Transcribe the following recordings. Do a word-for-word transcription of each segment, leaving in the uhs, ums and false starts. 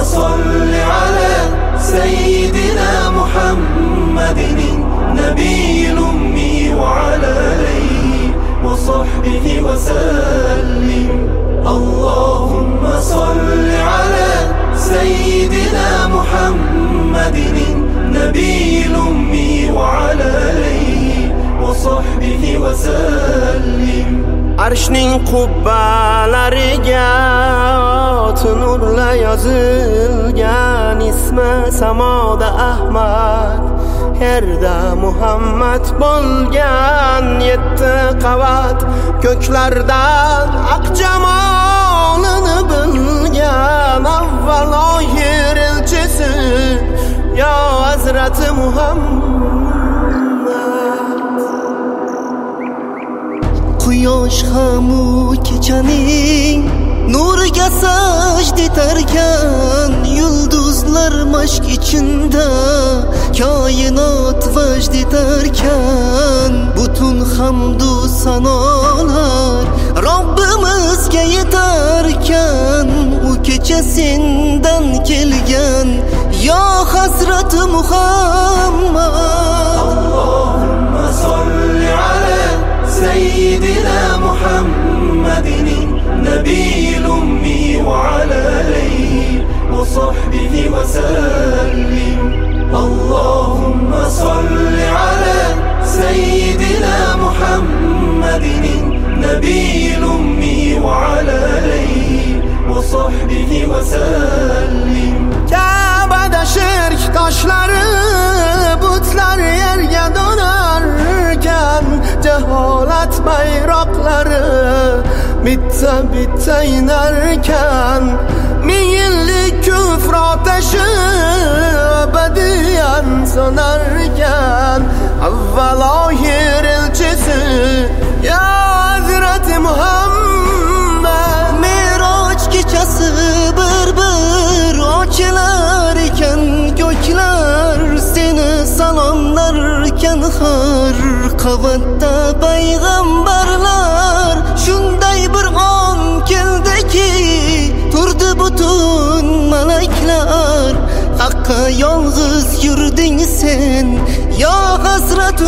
صل على سيدنا محمد النبي الأمي وعلى آله وصحبه وسلم. اللهم صل على سيدنا محمد النبي الأمي وعلى آله وصحبه وسلم. Arshning qubbalariga nurla yozilgan ismi samoda Ahmad, yerda Muhammad bo'lgan yetti qavat, ko'klardan aq jamolini bilgan avvalo yer elchisi yo Hazrati Muhammad. Quyosh ham u kechaning nuriga sajda etarkan, yulduzlar mashq ichinda koinot vajd etarkan, butun hamdu sanolar Robbimizga yetarkan, u kecha sendan kelgan yo Hazrati Muhammad. Allahumma solli ala سيدنا محمد النبي الأمي وعلى آله وصحبه وسلم. اللهم صل على سيدنا محمد النبي الأمي وعلى آله وصحبه وسلم. Ka'bada shirk toshlari butlar yerga do'narkan, jaholat bayroqlari bitta bitta inarkan, ming yillik kufr otashi abadiyan sonarkan, avvalo yer elchisi ya Hazrati Muhammad. Me'roj kechasi bir bir ochilar ekan ko'klar, seni salomlarkan har qavatda payg'ambarlar. Shunday bir on keldiki turdi butun malaklar, haqqa yolg'iz yurding sen yo Hazrati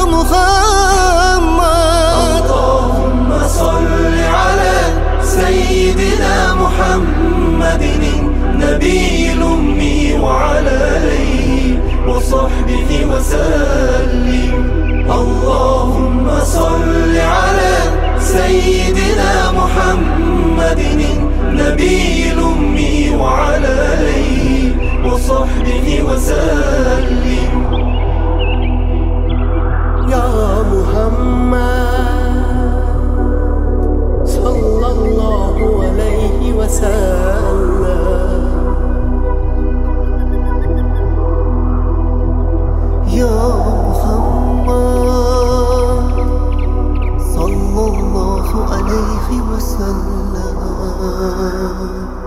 Muhammad. Allahumma solli ala سيدنا محمد النبي الأمي وعلى آله وصحبه وسلم. اللهم صل على سيدنا محمد النبي الأمي وعلى آله وصحبه وسلم. يا محمد صلى الله عليه وسلم. يا محمد صلى الله عليه وسلم.